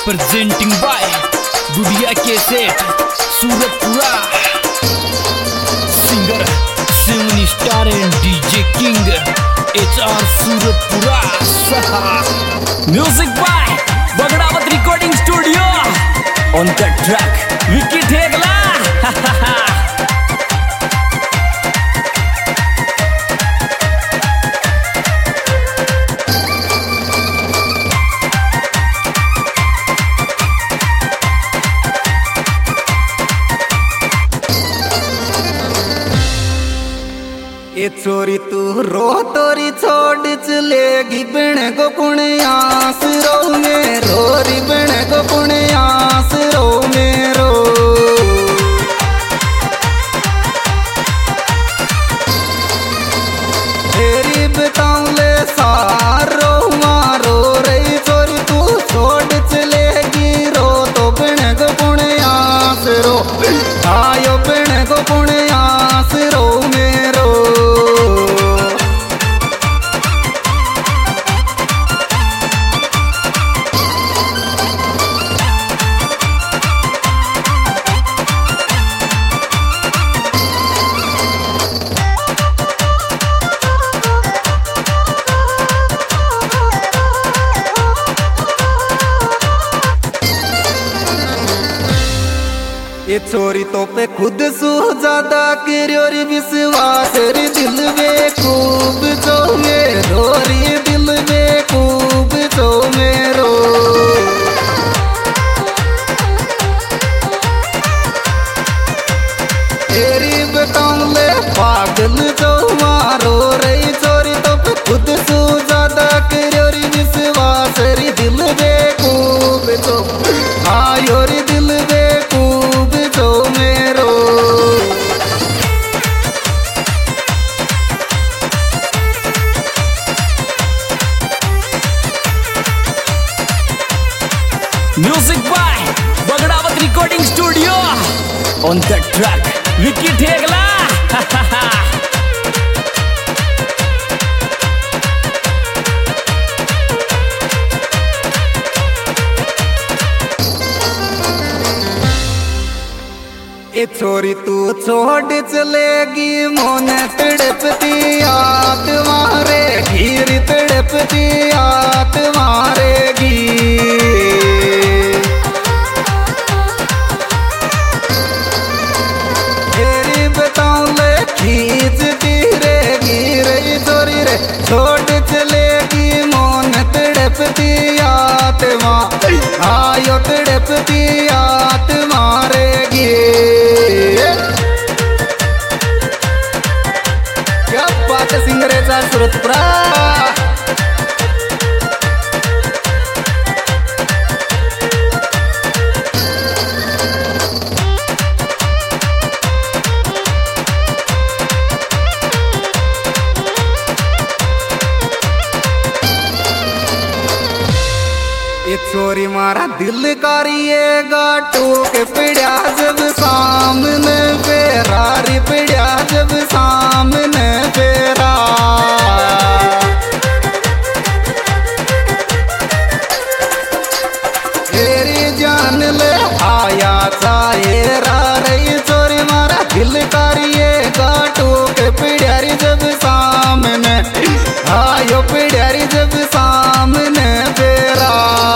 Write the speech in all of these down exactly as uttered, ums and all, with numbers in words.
presenting by Gudiya cassette Suratpura singer seven star and DJ king H R Suratpura music by Bagdawat recording studio on the track Vicky Dhegla. ए चोरी तू रो तोरी छोड़ चलेगी बिन को पुणे आस रो में रोरी बिन को पुणे आस रो में रो तेरी बताऊं ले सारो मारो रही चोरी तू छोड़ चलेगी रो तो बिन को पुणे आस रो आयो बिन को पुणे आस रो में रो। ये चोरी तो पे खुद सू ज्यादा किरोरी विश्वास रे दिल में खूब जो मेरो री दिल में खूब जो मेरो तेरी बताऊं ले पागल जो मारो रही चोरी तो पे खुद सू ज्यादा किरोरी विश्वास रे दिल में खूब जो आयो रे दिल में music by Bagdawat recording studio on the track Vicky Dhegla. ए छोरी तू छोड़ चलेगी मोन तड़पती आत मारेगी री तड़पती आत मारेगी तेरी बताऊं ले खींचती रहेगी रे छोरी रे छोड़ चलेगी मोन तड़पती आत माँ आयो तड़पती आत मारेगी। क्या बात है सिंगरेचा सूरतपुरा। ये चोरी मारा दिल करिएगा टूक पिड़िया जब सामने फेरा री पिड़िया जब सामने फेरा तेरी जान ले आया चाहे रही चोरी मारा दिल करिएगा टूक पिड़िया री जब सामने आयो पिड़िया री जब सामने फेरा।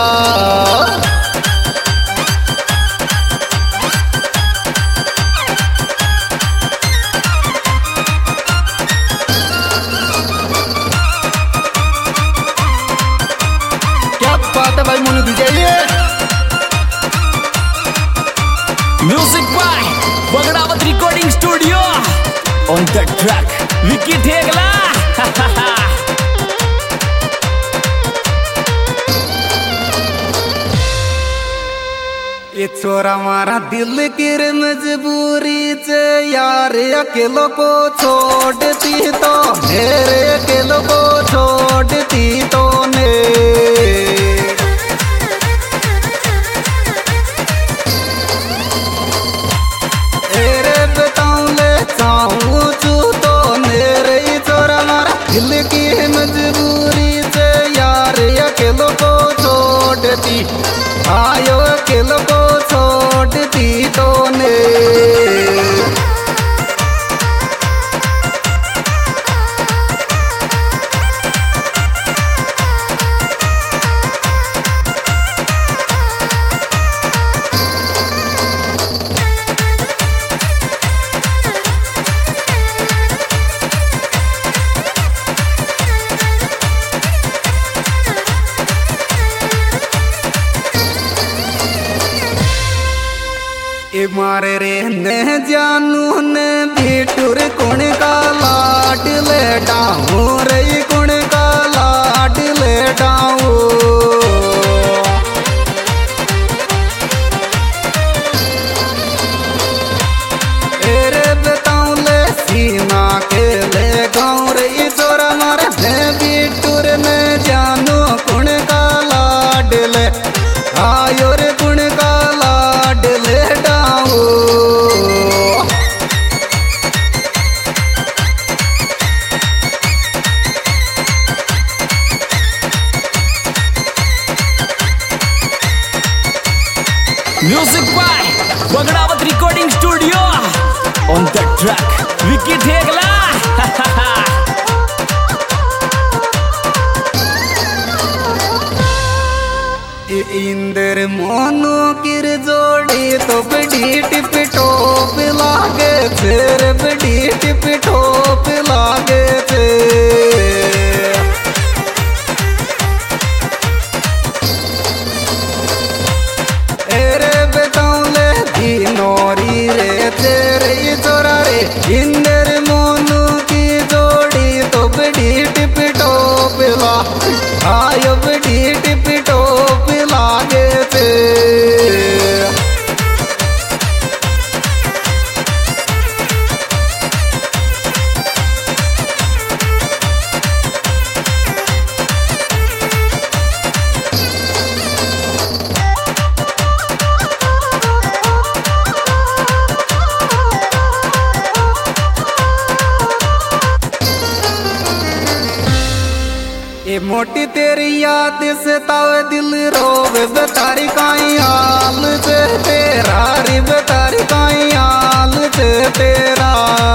भाई मोनू दीजिए music by Bagdawat recording studio on the track Vicky Dhegla. ये छोरा मारा दिल की मजबूरी से यार अकेलो को छोड़ती तो मेरे अकेलो को छोड़ती तो ने दिल की मजबूरी से यार अकेलो को छोड़ छोटी आयो किल को छोड़ती तो ने मारे रे ने जानू ने भीटुर कुण का लाड ले डाऊ रे कुण का लाड ले डाऊ एरे बताऊं ले सीमा के ले गाँव रे चोरा मारे ने भीटुर ने जानू कुण का लाड ले आयो रे कुण का लाड ले Music by Bagdawat Recording Studio. On the track, Vicky Dhegla. Inder मोनो किर जोड़ी तो बड़ी टिप टोप लागे फिर बड़ी टिप टोप लागे थे एरे बताऊं ले नोरी रे तेरे चोरा रे इंदर मोनो की जोड़ी तो बड़ी टिप टोप ला आयो बड़ी टिप टोप लागे थे ये मोटी तेरी याद से तावे दिल रोवे बतारी काई हाल से तेरा रे बतारी काई हाल से तेरा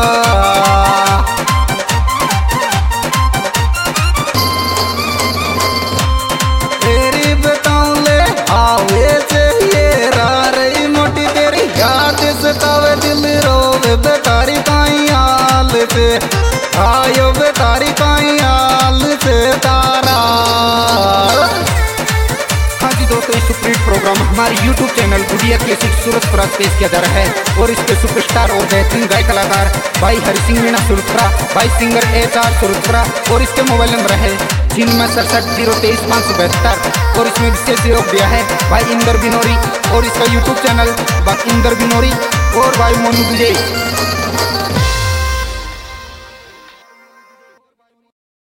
तेरी बताऊं ले आवे से ये रे मोटी तेरी याद से तावे दिल रोवे बतारी काई हाल से आयो बतारी काई हाल से तारा। हाँ जी दोस्तों, इस सुपरहिट प्रोग्राम हमारे YouTube channel Gudiya classic Suratpura पेश किया जा रहा है और इसके सुपरस्टार और बेहतरीन गायक कलाकार भाई हरि सिंह मीणा सूरतपुरा, भाई सिंगर एच आर सूरतपुरा और इसके मोबाइल नंबर है जिनमें सड़सठ जीरो तेईस पाँच सौ बहत्तर और इसमें विशेष सहयोग दिया है भाई इंदर बिनोरी और इसका यूट्यूब चैनल भाई इंदर बिनोरी और भाई मोनू विजय।